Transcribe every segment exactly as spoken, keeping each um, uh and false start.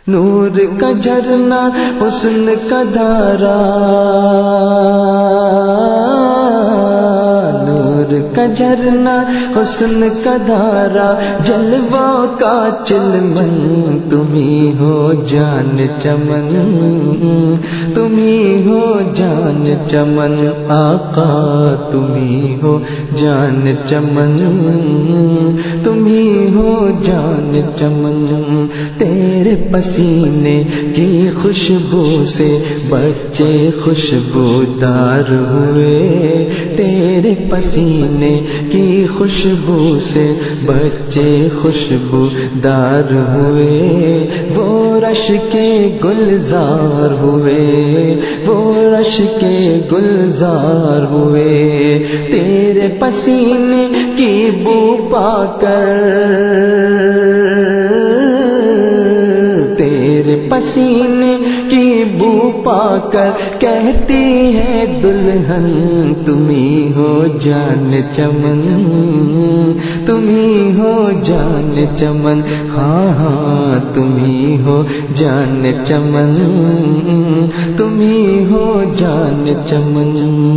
نور کا جھرنا حسن کا دھارا، نور کا جھرنا حسن کا دھارا، جلووں کا چلمن تمہیں ہو جان چمن، تمہیں ہو جان چمن آقا، تمہیں ہو جان چمن، تمہیں ہو جان چمن۔ تیرے پسینے کی خوشبو سے بچے خوشبودار ہوئے، تیرے پسینے کی خوشبو سے بچے خوشبودار ہوئے، وہ رش کے گلزار ہوئے، وہ رش کے گلزار ہوئے، تیرے پسینے کی بو پا کر، تیرے پسینے کی بو پا کر کہتی ہے دلہن تمہیں ہو جان چمن، تمہیں ہو جان چمن، ہاں ہاں تمہیں ہو جان چمن، تمہیں ہو جان چمن۔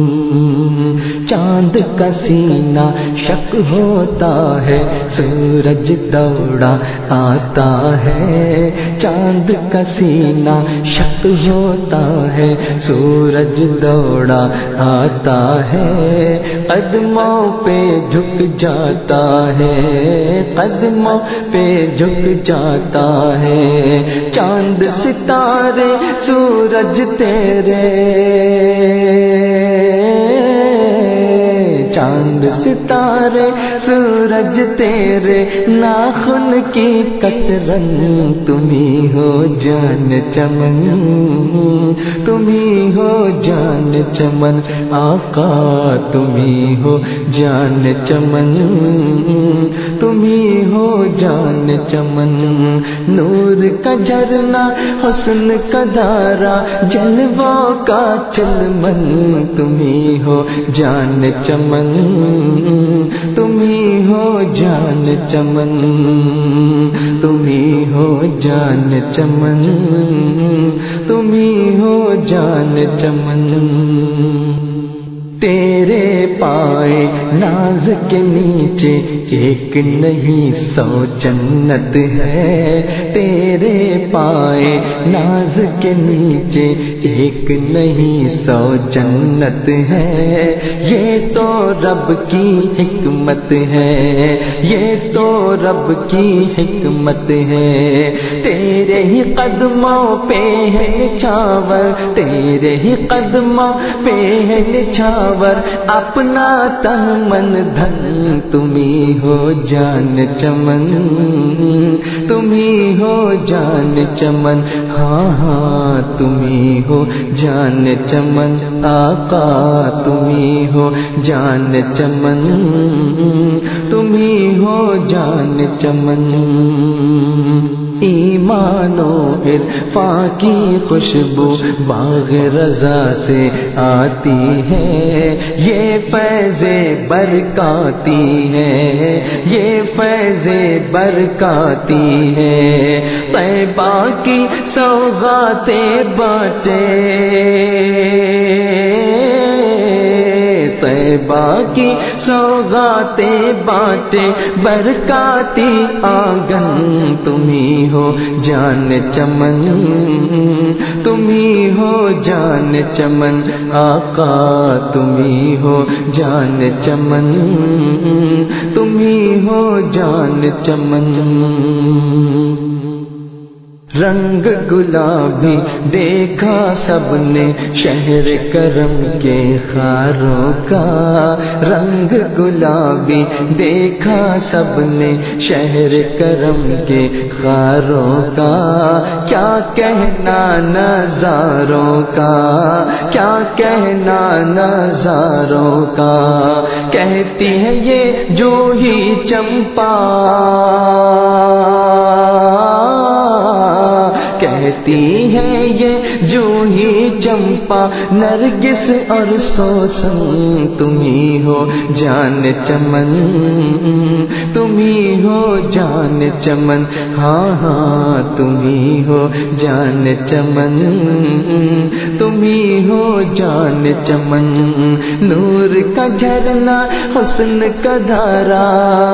چاند کا سینہ شک ہوتا ہے، سورج دوڑا آتا ہے، چاند کا سینہ شک ہوتا ہے، سورج دوڑا آتا ہے، قدموں پہ جھک جاتا ہے، قدموں پہ جھک جاتا ہے، چاند ستارے سورج تیرے، چاند ستارے سورج تیرے، ناخن کی کترن تمہیں ہو جان چمن، تمہیں ہو جان چمن آقا، تمہیں ہو جان چمن، تمہیں ہو جان چمن۔ نور کا جھرنا حسن کا دھارا، جلووں کا چلمن تمہیں ہو جان چمن، تمہیں ہو جان چمن، تمہیں ہو جان چمن، تمہیں ہو جان چمن۔ تیرے پائے ناز کے نیچے ایک نہیں سو جنت ہے، تیرے پائے ناز کے نیچے ایک نہیں سو جنت ہے، یہ تو رب کی حکمت ہے، یہ تو رب کی حکمت ہے، تیرے ہی قدموں پہ ہے نچھاور، تیرے ہی قدموں پہ ہے نچھاور، اپنا تن من دھن تمہیں ہو جان چمن، تمہیں ہو جان چمن، ہاں ہاں تمہیں ہو جان چمن آقا، تمہیں ہو جان چمن، تمہیں ہو جان چمن۔ ایمان و عرفان کی خوشبو باغ رضا سے آتی ہے، یہ فیض برکاتی ہے، یہ فیض برکاتی ہے، طیبہ کی سوغاتیں بانٹے، طیبہ کی سوغاتیں بانٹے، برکاتی آنگن تمہیں ہو جان چمن، تمہیں ہو جان چمن آقا، تمہیں ہو جان چمن، تمہیں ہو جان چمن۔ رنگ گلابی دیکھا سب نے شہر کرم کے خاروں کا، رنگ گلابی دیکھا سب نے شہر کرم کے خاروں کا، کیا کہنا نظاروں کا، کیا کہنا نظاروں کا، کہتی ہے یہ جو ہی چمپا، کہتی ہے یہ جو ہی چمپا نرگس اور سوسن، تمہیں ہو جان چمن، تمہیں ہو جان چمن، ہاں ہاں تمہیں ہو جان چمن، تمہیں ہو جان چمن، نور کا جھرنا حسن کا دھارا،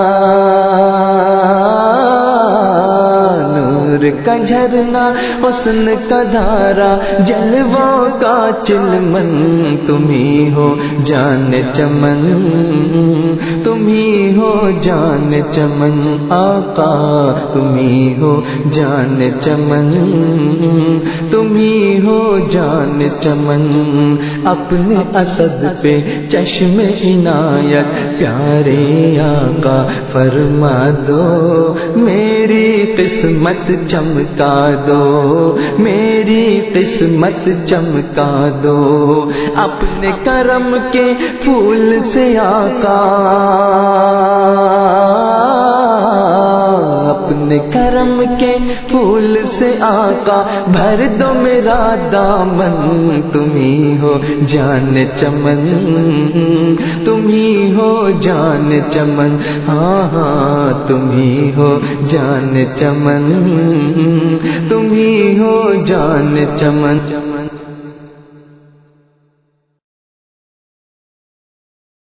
نور کا جھرنا حسن کا دھارا، جلووں کا چلمن، تمہیں ہو جان چمن، تمہیں ہو جان چمن، آقا تمہیں ہو جان چمن، تمہیں ہو جان چمن، اپنے اسد پہ چشم عنایت پیارے آقا فرما دو، میری قسمت چمکا دو، میری قسمت چمکا دو، اپنے کرم کے پھول سے آقا، اپنے کرم کے پھول سے آقا بھر دو میرا دامن، تمہیں ہو جان چمن، تمہیں ہو جان چمن، ہاں ہاں تمہیں ہو جان چمن، تمہیں ہو جان چمن۔